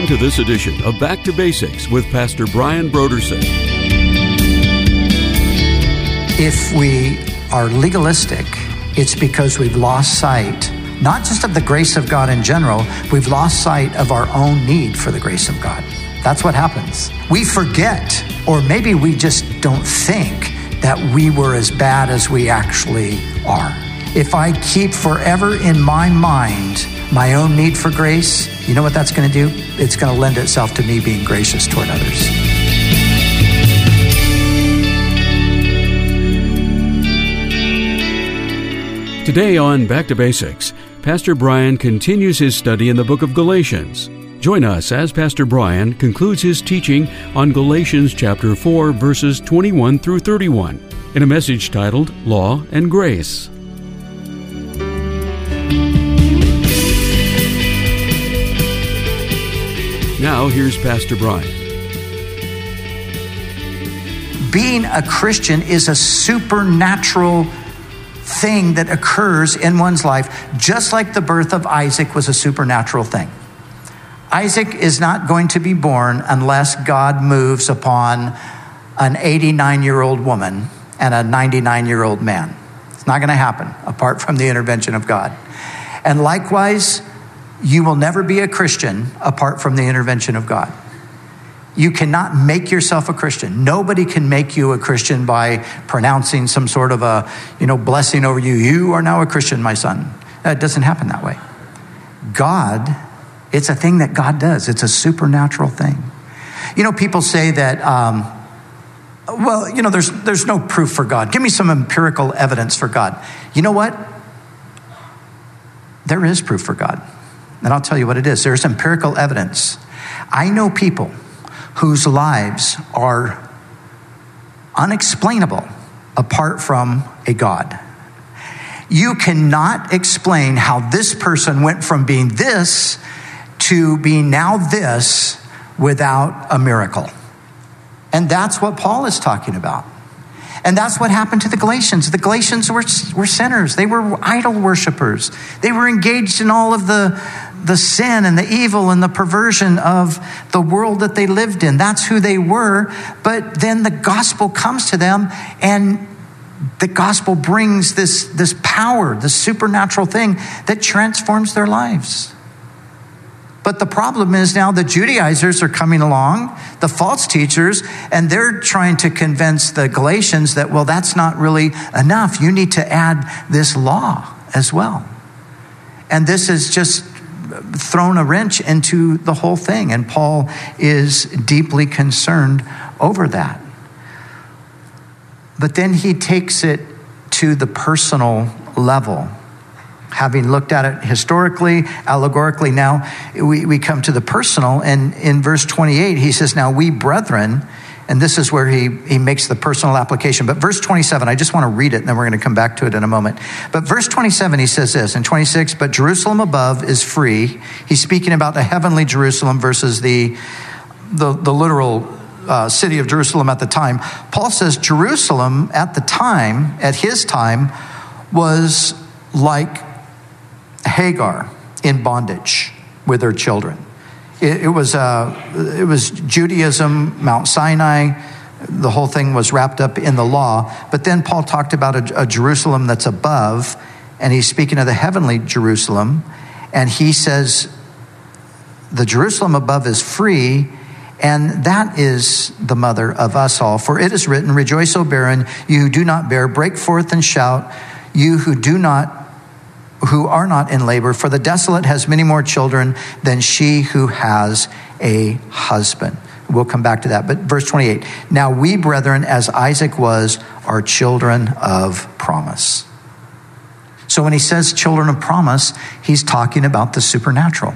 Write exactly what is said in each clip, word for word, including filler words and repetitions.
Welcome to this edition of Back to Basics with Pastor Brian Brodersen. If we are legalistic, it's because we've lost sight, not just of the grace of God in general, we've lost sight of our own need for the grace of God. That's what happens. We forget, or maybe we just don't think that we were as bad as we actually are. If I keep forever in my mind my own need for grace, you know what that's going to do? It's going to lend itself to me being gracious toward others. Today on Back to Basics, Pastor Brian continues his study in the book of Galatians. Join us as Pastor Brian concludes his teaching on Galatians chapter four, verses twenty-one through thirty-one, in a message titled Law and Grace. Now, here's Pastor Brian. Being a Christian is a supernatural thing that occurs in one's life, just like the birth of Isaac was a supernatural thing. Isaac is not going to be born unless God moves upon an eighty-nine-year-old woman and a ninety-nine-year-old man. It's not going to happen apart from the intervention of God. And likewise, you will never be a Christian apart from the intervention of God. You cannot make yourself a Christian. Nobody can make you a Christian by pronouncing some sort of a, you know, blessing over you. You are now a Christian, my son. It doesn't happen that way. God, it's a thing that God does. It's a supernatural thing. You know, people say that, um, well, you know, there's there's no proof for God. Give me some empirical evidence for God. You know what? There is proof for God. And I'll tell you what it is. There's empirical evidence. I know people whose lives are unexplainable apart from a God. You cannot explain how this person went from being this to being now this without a miracle. And that's what Paul is talking about. And that's what happened to the Galatians. The Galatians were, were sinners. They were idol worshipers. They were engaged in all of the, the sin and the evil and the perversion of the world that they lived in. That's who they were. But then the gospel comes to them, and the gospel brings this, this power, this supernatural thing that transforms their lives. But the problem is now the Judaizers are coming along, the false teachers, and they're trying to convince the Galatians that, well, that's not really enough. You need to add this law as well. And this has just thrown a wrench into the whole thing. And Paul is deeply concerned over that. But then he takes it to the personal level. Having looked at it historically, allegorically, now we, we come to the personal. And in verse twenty-eight, he says, now we brethren, and this is where he, he makes the personal application. But verse twenty-seven, I just want to read it, and then we're going to come back to it in a moment. But verse twenty-seven, he says this, in twenty-six, but Jerusalem above is free. He's speaking about the heavenly Jerusalem versus the, the, the literal uh, city of Jerusalem at the time. Paul says Jerusalem at the time, at his time, was like Hagar in bondage with her children. It, it was uh, it was Judaism, Mount Sinai. The whole thing was wrapped up in the law. But then Paul talked about a, a Jerusalem that's above, and he's speaking of the heavenly Jerusalem. And he says the Jerusalem above is free, and that is the mother of us all. For it is written, rejoice, O barren, you who do not bear, break forth and shout, you who do not who are not in labor, for the desolate has many more children than she who has a husband. We'll come back to that. But verse twenty-eight, now we brethren, as Isaac was, are children of promise. So when he says children of promise, he's talking about the supernatural.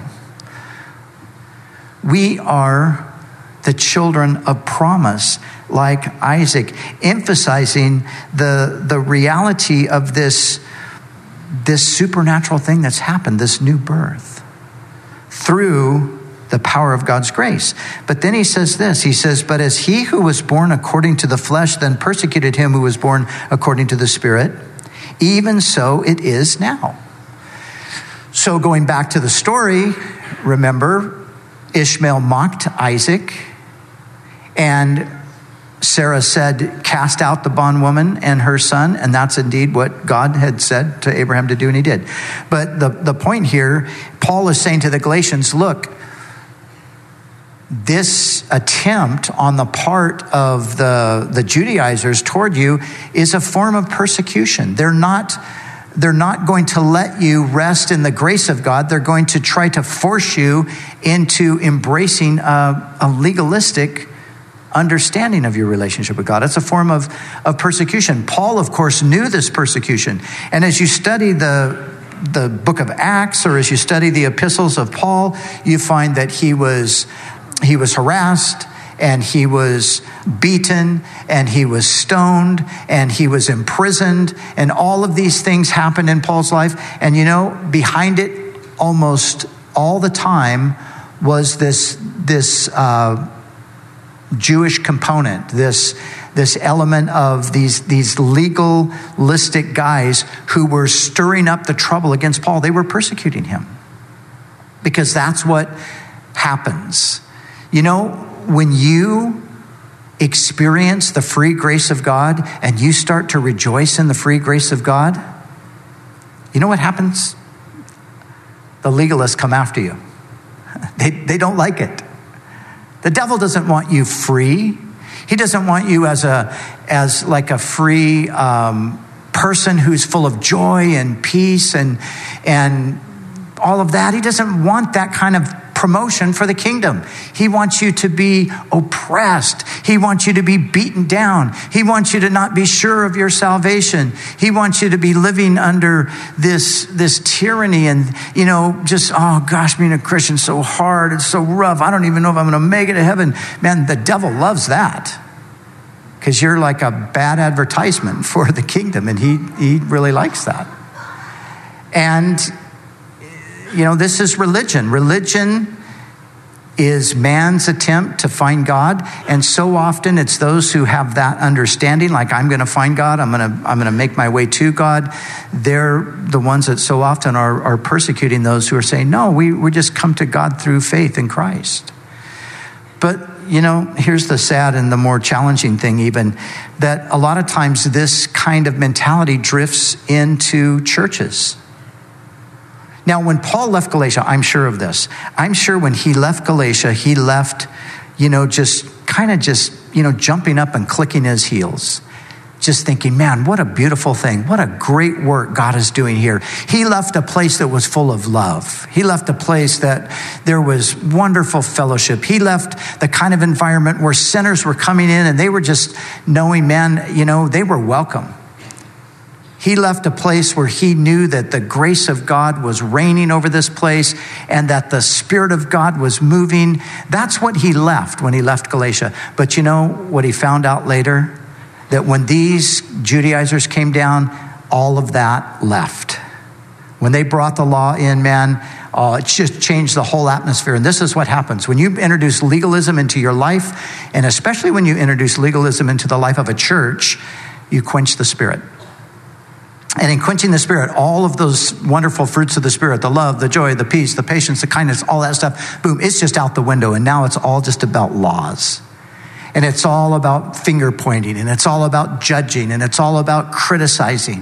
We are the children of promise, like Isaac, emphasizing the, the reality of this this supernatural thing that's happened, this new birth, through the power of God's grace. But then he says this, he says, but as he who was born according to the flesh then persecuted him who was born according to the Spirit, even so it is now. So going back to the story, remember, Ishmael mocked Isaac, and Sarah said, cast out the bondwoman and her son, and that's indeed what God had said to Abraham to do, and he did. But the, the point here, Paul is saying to the Galatians, look, this attempt on the part of the, the Judaizers toward you is a form of persecution. They're not, they're not going to let you rest in the grace of God. They're going to try to force you into embracing a, a legalistic understanding of your relationship with God. It's a form of, of persecution. Paul, of course, knew this persecution. And as you study the, the book of Acts, or as you study the epistles of Paul, you find that he was, he was harassed, and he was beaten, and he was stoned, and he was imprisoned, and all of these things happened in Paul's life. And you know, behind it almost all the time was this, this, uh, Jewish component, this, this element of these, these legalistic guys who were stirring up the trouble against Paul. They were persecuting him because that's what happens. You know, when you experience the free grace of God and you start to rejoice in the free grace of God, you know what happens? The legalists come after you. They, they don't like it. The devil doesn't want you free. He doesn't want you as a, as like a free um, person who's full of joy and peace and, and all of that. He doesn't want that kind of promotion for the kingdom. He wants you to be oppressed. He wants you to be beaten down. He wants you to not be sure of your salvation. He wants you to be living under this, this tyranny and, you know, just, oh gosh, being a Christian is so hard. It's so rough. I don't even know if I'm going to make it to heaven. Man, the devil loves that because you're like a bad advertisement for the kingdom, and he, he really likes that. And you know, this is religion. Religion is man's attempt to find God. And so often it's those who have that understanding, like I'm going to find God, I'm going to I'm going to make my way to God. They're the ones that so often are, are persecuting those who are saying, no, we, we just come to God through faith in Christ. But, you know, here's the sad and the more challenging thing even, that a lot of times this kind of mentality drifts into churches. Now, when Paul left Galatia, I'm sure of this. I'm sure when he left Galatia, he left, you know, just kind of just, you know, jumping up and clicking his heels. Just thinking, man, what a beautiful thing. What a great work God is doing here. He left a place that was full of love. He left a place that there was wonderful fellowship. He left the kind of environment where sinners were coming in and they were just knowing, man, you know, they were welcome. He left a place where he knew that the grace of God was reigning over this place and that the Spirit of God was moving. That's what he left when he left Galatia. But you know what he found out later? That when these Judaizers came down, all of that left. When they brought the law in, man, oh, it just changed the whole atmosphere. And this is what happens. When you introduce legalism into your life, and especially when you introduce legalism into the life of a church, you quench the Spirit. And in quenching the Spirit, all of those wonderful fruits of the Spirit, the love, the joy, the peace, the patience, the kindness, all that stuff, boom, it's just out the window. And now it's all just about laws. And it's all about finger pointing. And it's all about judging. And it's all about criticizing.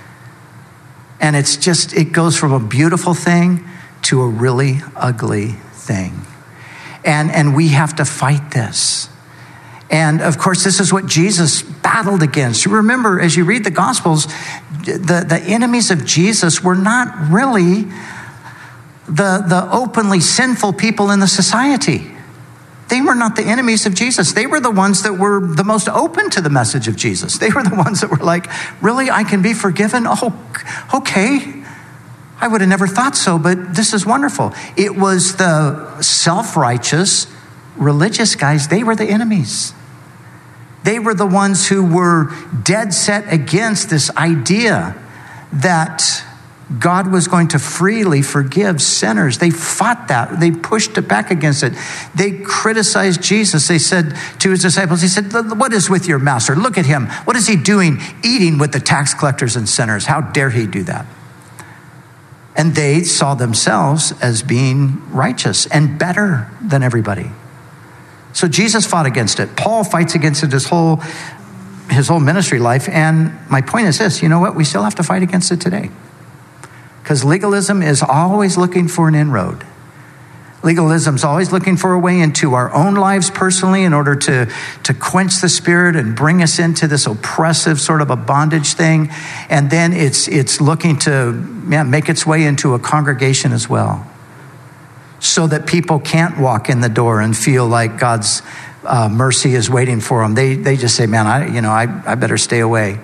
And it's just, it goes from a beautiful thing to a really ugly thing. And, and we have to fight this. And of course, this is what Jesus battled against. You remember, as you read the Gospels, the, the enemies of Jesus were not really the, the openly sinful people in the society. They were not the enemies of Jesus. They were the ones that were the most open to the message of Jesus. They were the ones that were like, really, I can be forgiven? Oh, okay. I would have never thought so, but this is wonderful. It was the self-righteous religious guys. They were the enemies. They were the ones who were dead set against this idea that God was going to freely forgive sinners. They fought that. They pushed it back against it. They criticized Jesus. They said to his disciples, he said, what is with your master? Look at him. What is he doing? Eating with the tax collectors and sinners. How dare he do that? And they saw themselves as being righteous and better than everybody. So Jesus fought against it. Paul fights against it his whole, his whole ministry life. And my point is this, you know what? We still have to fight against it today. Because legalism is always looking for an inroad. Legalism is always looking for a way into our own lives personally in order to, to quench the spirit and bring us into this oppressive sort of a bondage thing. And then it's it's looking to yeah, make its way into a congregation as well. So that people can't walk in the door and feel like God's uh, mercy is waiting for them. They they just say, man, I you know I, I better stay away.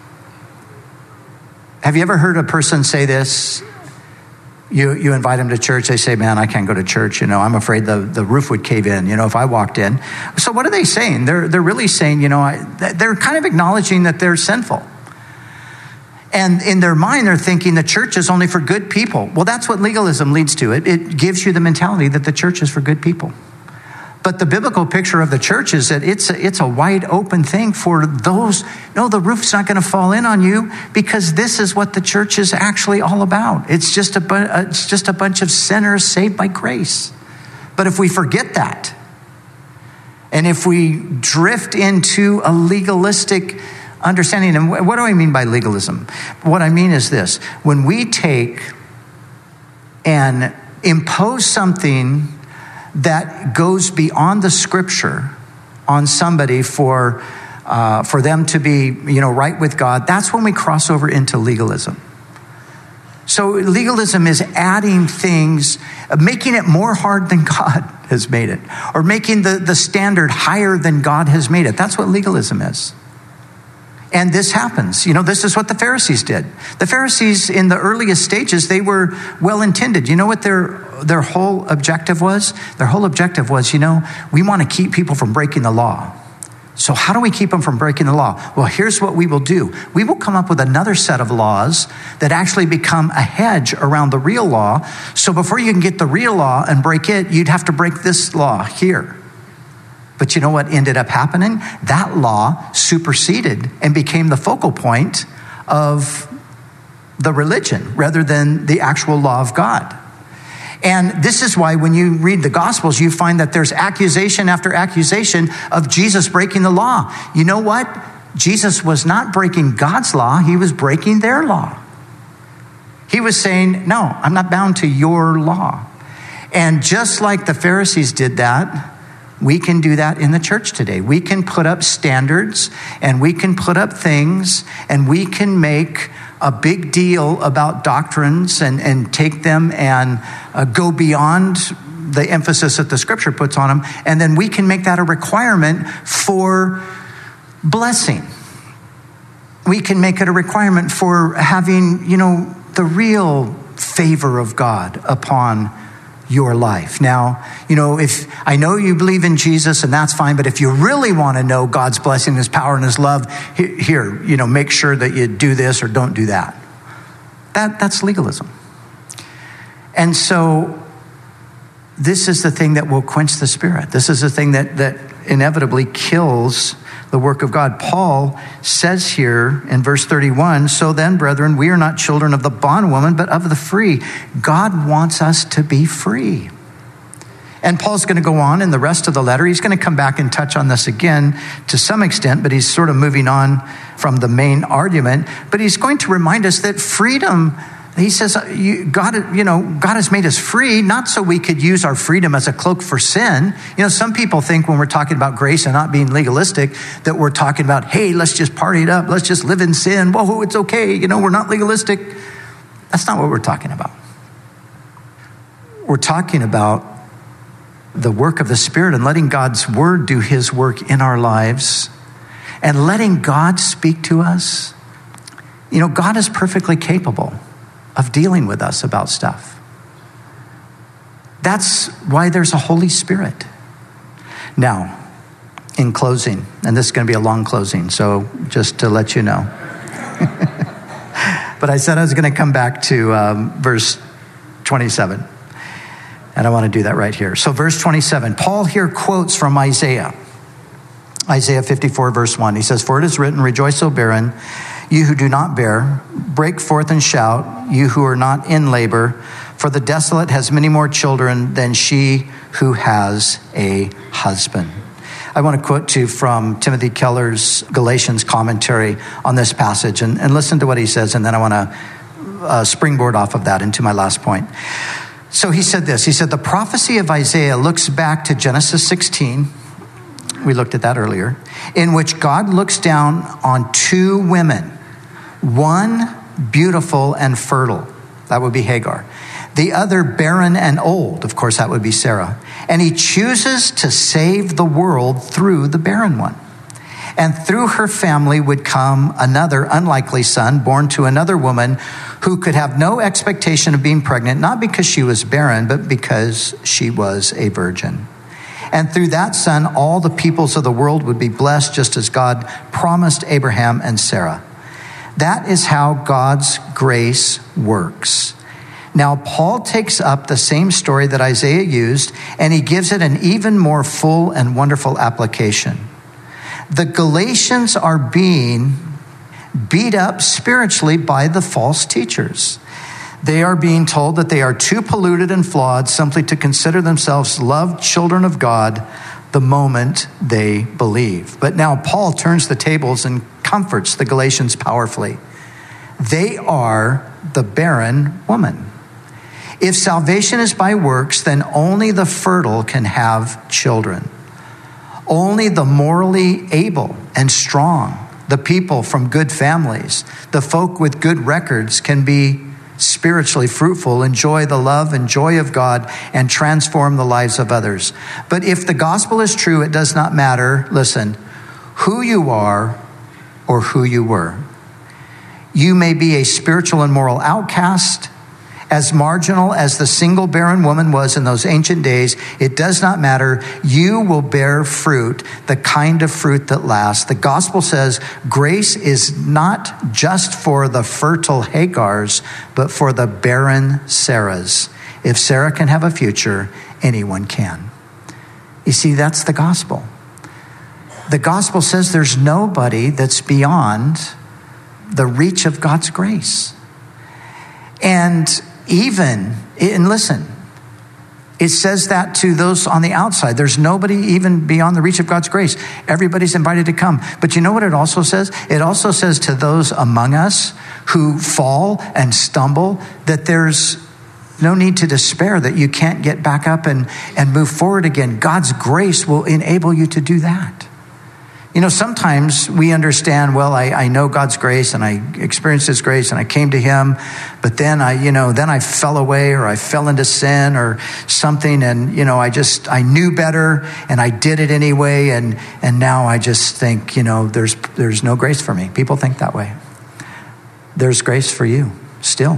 Have you ever heard a person say this? You you invite them to church, they say, man, I can't go to church. You know, I'm afraid the, the roof would cave in, you know, if I walked in. So what are they saying? They're they're really saying, you know, I, they're kind of acknowledging that they're sinful. And in their mind, they're thinking the church is only for good people. Well, that's what legalism leads to. It, it gives you the mentality that the church is for good people. But the biblical picture of the church is that it's a, it's a wide open thing for those. No, the roof's not going to fall in on you because this is what the church is actually all about. It's just a, bu- it's just a bunch of sinners saved by grace. But if we forget that, and if we drift into a legalistic understanding, and what do I mean by legalism? What I mean is this: when we take and impose something that goes beyond the scripture on somebody for uh, for them to be, you know, right with God, that's when we cross over into legalism. So legalism is adding things, making it more hard than God has made it, or making the, the standard higher than God has made it. That's what legalism is. And this happens. You know, this is what the Pharisees did. The Pharisees in the earliest stages, they were well-intended. You know what their their whole objective was? Their whole objective was, you know, we want to keep people from breaking the law. So how do we keep them from breaking the law? Well, here's what we will do. We will come up with another set of laws that actually become a hedge around the real law. So before you can get the real law and break it, you'd have to break this law here. But you know what ended up happening? That law superseded and became the focal point of the religion rather than the actual law of God. And this is why when you read the Gospels, you find that there's accusation after accusation of Jesus breaking the law. You know what? Jesus was not breaking God's law. He was breaking their law. He was saying, no, I'm not bound to your law. And just like the Pharisees did that, we can do that in the church today. We can put up standards and we can put up things and we can make a big deal about doctrines and, and take them and uh, go beyond the emphasis that the scripture puts on them. And then we can make that a requirement for blessing. We can make it a requirement for having, you know, the real favor of God upon your life. Now, you know, if I know you believe in Jesus and that's fine, but if you really want to know God's blessing, his power and his love, here, you know, make sure that you do this or don't do that. That that's legalism. And so this is the thing that will quench the spirit. This is the thing that that inevitably kills the work of God. Paul says here in verse thirty-one, so then, brethren, we are not children of the bondwoman, but of the free. God wants us to be free. And Paul's going to go on in the rest of the letter. He's going to come back and touch on this again to some extent, but he's sort of moving on from the main argument. But he's going to remind us that freedom, he says, God, you know, God has made us free, not so we could use our freedom as a cloak for sin. You know, some people think when we're talking about grace and not being legalistic, that we're talking about, hey, let's just party it up. Let's just live in sin. Whoa, it's okay. You know, we're not legalistic. That's not what we're talking about. We're talking about the work of the Spirit and letting God's word do his work in our lives and letting God speak to us. You know, God is perfectly capable of dealing with us about stuff. That's why there's a Holy Spirit. Now, in closing, and this is going to be a long closing, so just to let you know. But I said I was going to come back to um, verse twenty-seven. And I want to do that right here. So verse twenty-seven, Paul here quotes from Isaiah. Isaiah fifty-four, verse one. He says, for it is written, rejoice, O barren, you who do not bear, break forth and shout, you who are not in labor, for the desolate has many more children than she who has a husband. I want to quote to you from Timothy Keller's Galatians commentary on this passage, and, and listen to what he says, and then I want to uh, springboard off of that into my last point. So he said this, he said, the prophecy of Isaiah looks back to Genesis sixteen, we looked at that earlier, in which God looks down on two women, one beautiful and fertile, that would be Hagar, the other barren and old, of course that would be Sarah, and he chooses to save the world through the barren one. And through her family would come another unlikely son born to another woman who could have no expectation of being pregnant, not because she was barren, but because she was a virgin. And through that son, all the peoples of the world would be blessed, just as God promised Abraham and Sarah. That is how God's grace works. Now, Paul takes up the same story that Isaiah used, and he gives it an even more full and wonderful application. The Galatians are being beat up spiritually by the false teachers. They are being told that they are too polluted and flawed simply to consider themselves loved children of God the moment they believe. But now Paul turns the tables and comforts the Galatians powerfully. They are the barren woman. If salvation is by works, then only the fertile can have children. Only the morally able and strong, the people from good families, the folk with good records can be spiritually fruitful, enjoy the love and joy of God, and transform the lives of others. But if the gospel is true, it does not matter, listen, who you are or who you were. You may be a spiritual and moral outcast, as marginal as the single barren woman was in those ancient days. It does not matter. You will bear fruit, the kind of fruit that lasts. The gospel says grace is not just for the fertile Hagars, but for the barren Sarahs. If Sarah can have a future, anyone can. You see, that's the gospel. The gospel says there's nobody that's beyond the reach of God's grace. And even, and listen, it says that to those on the outside. There's nobody even beyond the reach of God's grace. Everybody's invited to come. But you know what it also says? It also says to those among us who fall and stumble that there's no need to despair, that you can't get back up and, and move forward again. God's grace will enable you to do that. You know, sometimes we understand, well, I, I know God's grace and I experienced his grace and I came to him, but then I, you know, then I fell away or I fell into sin or something. And, you know, I just, I knew better and I did it anyway. And, and now I just think, you know, there's, there's no grace for me. People think that way. There's grace for you still.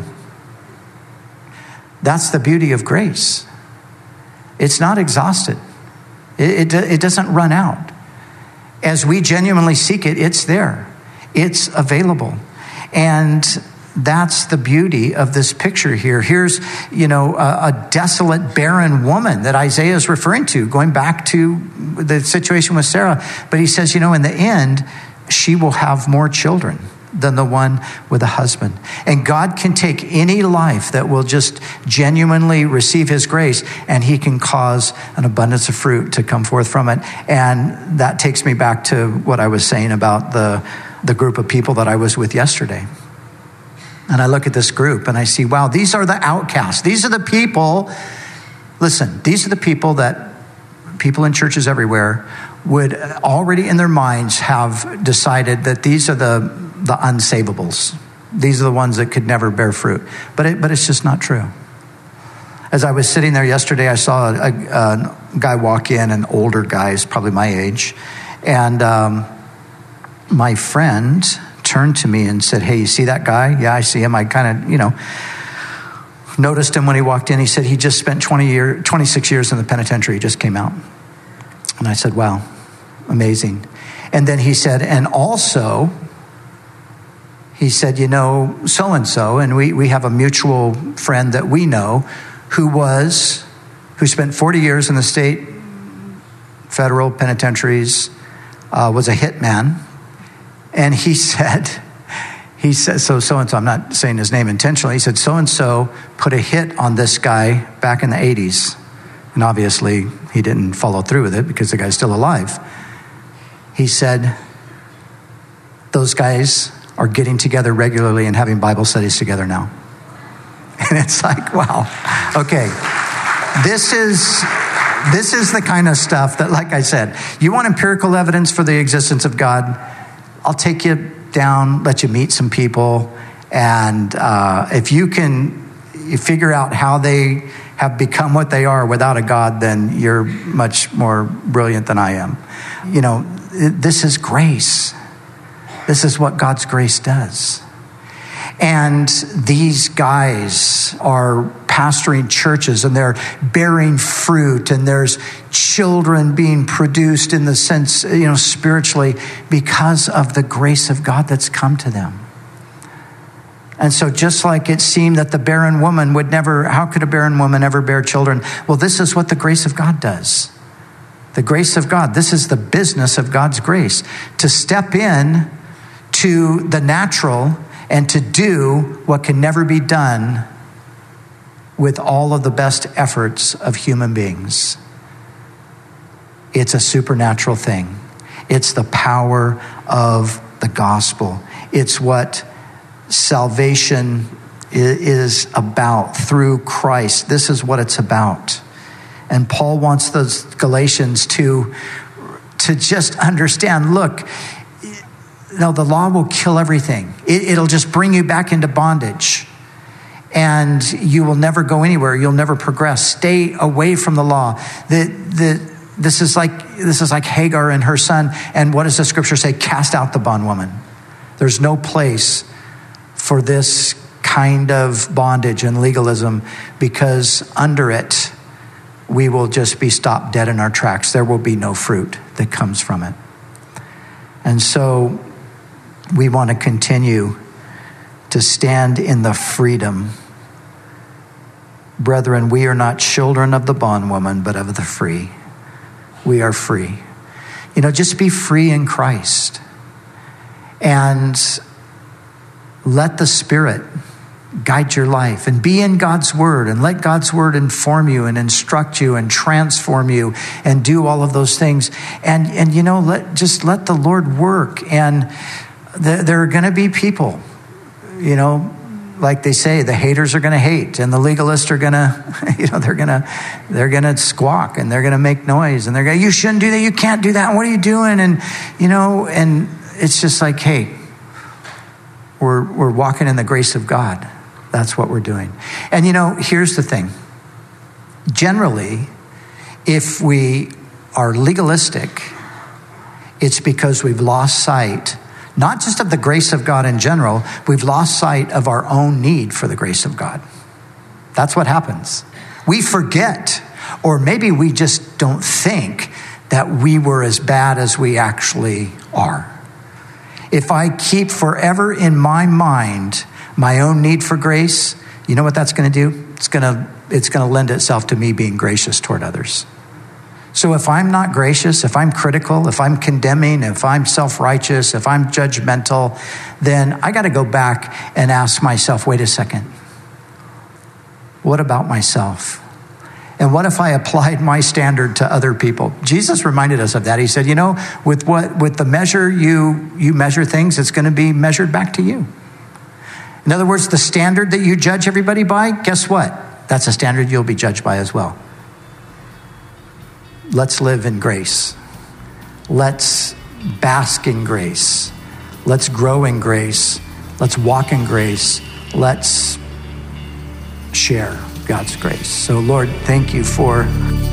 That's the beauty of grace. It's not exhausted. It, it, it doesn't run out. As we genuinely seek it, it's there. It's available. And that's the beauty of this picture here. Here's, you know, a, a desolate, barren woman that Isaiah is referring to, going back to the situation with Sarah. But he says, you know, in the end, she will have more children than the one with a husband. And God can take any life that will just genuinely receive his grace, and he can cause an abundance of fruit to come forth from it. And that takes me back to what I was saying about the, the group of people that I was with yesterday. And I look at this group and I see, wow, these are the outcasts. These are the people, listen, these are the people that people in churches everywhere would already in their minds have decided that these are the the unsavables. These are the ones that could never bear fruit. But it, but it's just not true. As I was sitting there yesterday, I saw a, a, a guy walk in, an older guy, he's probably my age. And um, my friend turned to me and said, hey, you see that guy? Yeah, I see him. I kind of, you know, noticed him when he walked in. He said he just spent twenty year, twenty-six years in the penitentiary. He just came out. And I said, wow, amazing. And then he said, and also, he said, you know, so-and-so, and we, we have a mutual friend that we know who was, who spent forty years in the state federal penitentiaries, uh, was a hitman. And he said, he said, so so-and-so, I'm not saying his name intentionally, he said, so-and-so put a hit on this guy back in the eighties. And obviously, he didn't follow through with it because the guy's still alive. He said, those guys are getting together regularly and having Bible studies together now. And it's like, wow, okay. This is, this is the kind of stuff that, like I said, you want empirical evidence for the existence of God? I'll take you down, let you meet some people. And uh, if you can you figure out how they have become what they are without a God, then you're much more brilliant than I am. You know, this is grace. This is what God's grace does. And these guys are pastoring churches and they're bearing fruit and there's children being produced in the sense, you know, spiritually because of the grace of God that's come to them. And so just like it seemed that the barren woman would never, how could a barren woman ever bear children? Well, this is what the grace of God does. The grace of God, this is the business of God's grace, to step in to the natural and to do what can never be done with all of the best efforts of human beings. It's a supernatural thing. It's the power of the gospel. It's what salvation is about through Christ. This is what it's about. And Paul wants those Galatians to, to just understand, look, no, the law will kill everything. It, it'll just bring you back into bondage. And you will never go anywhere. You'll never progress. Stay away from the law. The, the, this is like this is like Hagar and her son. And what does the scripture say? Cast out the bondwoman. There's no place for this kind of bondage and legalism, because under it, we will just be stopped dead in our tracks. There will be no fruit that comes from it. And so we want to continue to stand in the freedom. Brethren, we are not children of the bondwoman, but of the free. We are free. You know, just be free in Christ. And let the Spirit guide your life and be in God's word and let God's word inform you and instruct you and transform you and do all of those things. And, and you know, let, just let the Lord work. And the, there are going to be people, you know, like they say, the haters are going to hate and the legalists are going to, you know, they're going to, they're going to squawk and they're going to make noise and they're going to, you shouldn't do that. You can't do that. What are you doing? And, you know, and it's just like, hey, we're, we're walking in the grace of God. That's what we're doing. And, you know, here's the thing. Generally, if we are legalistic, it's because we've lost sight, not just of the grace of God in general, we've lost sight of our own need for the grace of God. That's what happens. We forget, or maybe we just don't think that we were as bad as we actually are. If I keep forever in my mind my own need for grace, you know what that's going to do? It's going to it's going to lend itself to me being gracious toward others. So if I'm not gracious, if I'm critical, if I'm condemning, if I'm self-righteous, if I'm judgmental, then I got to go back and ask myself, wait a second, what about myself? And what if I applied my standard to other people? Jesus reminded us of that. He said, you know, with what with the measure you you measure things, it's going to be measured back to you. In other words, the standard that you judge everybody by, guess what? That's a standard you'll be judged by as well. Let's live in grace. Let's bask in grace. Let's grow in grace. Let's walk in grace. Let's share God's grace. So, Lord, thank you for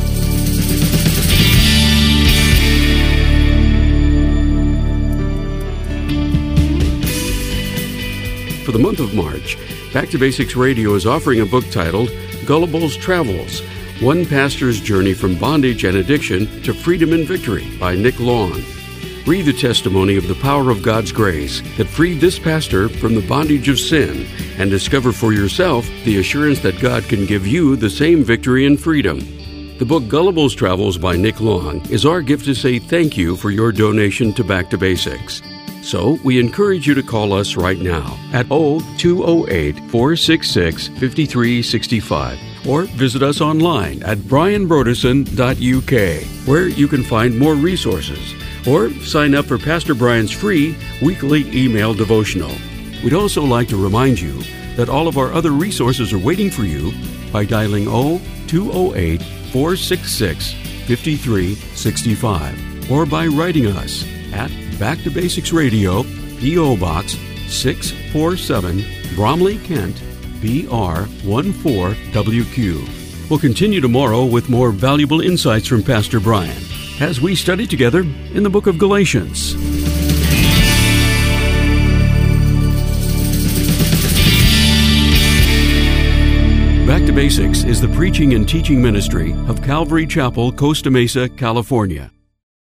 For the month of March, Back to Basics Radio is offering a book titled Gullible's Travels, One Pastor's Journey from Bondage and Addiction to Freedom and Victory by Nick Long. Read the testimony of the power of God's grace that freed this pastor from the bondage of sin and discover for yourself the assurance that God can give you the same victory and freedom. The book Gullible's Travels by Nick Long is our gift to say thank you for your donation to Back to Basics. So we encourage you to call us right now at zero two zero eight, four six six, five three six five or visit us online at brian broderson dot u k, where you can find more resources, or sign up for Pastor Brian's free weekly email devotional. We'd also like to remind you that all of our other resources are waiting for you by dialing zero two zero eight, four six six, five three six five or by writing us at Back to Basics Radio, P O Box six forty-seven, Bromley, Kent, B R one four W Q. We'll continue tomorrow with more valuable insights from Pastor Brian as we study together in the book of Galatians. Back to Basics is the preaching and teaching ministry of Calvary Chapel, Costa Mesa, California.